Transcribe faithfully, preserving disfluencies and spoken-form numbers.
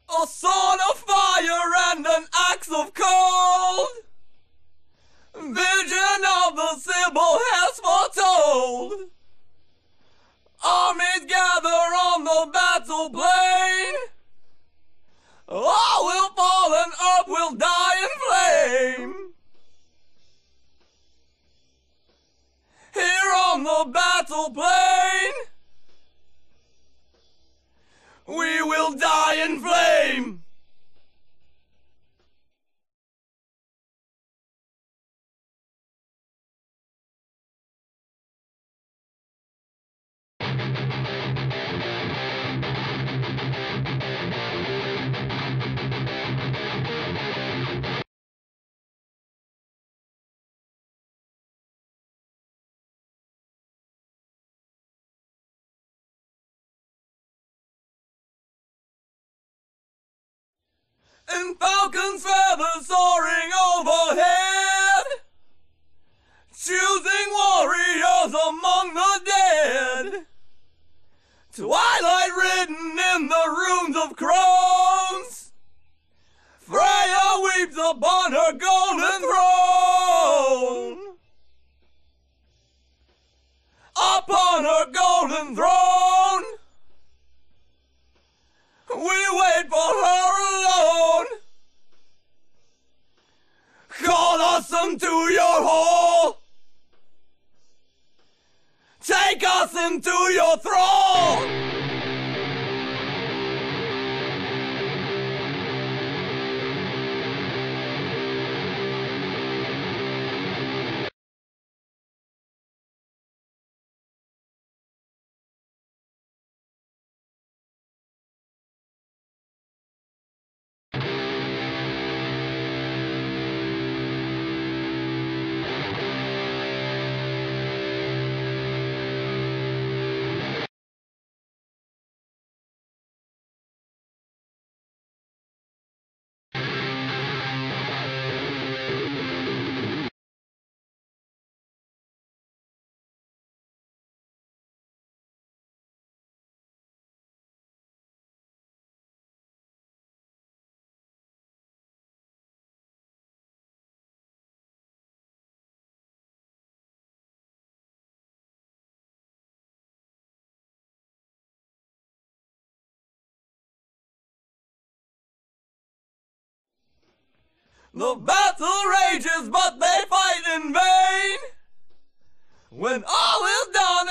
A sword of fire and an axe of cold. Vision of the Sibyl has foretold. Armies gather on the battle plain. All will fall and earth will die in flame. Here on the battle plain, we will die in flame. And falcons' feathers soaring overhead, choosing warriors among the dead. Twilight written in the runes of crones, Freya weeps upon her golden throne. Upon her golden throne, we wait for her alone. Call us into your hall. Take us into your thrall. The battle rages, but they fight in vain. When all is done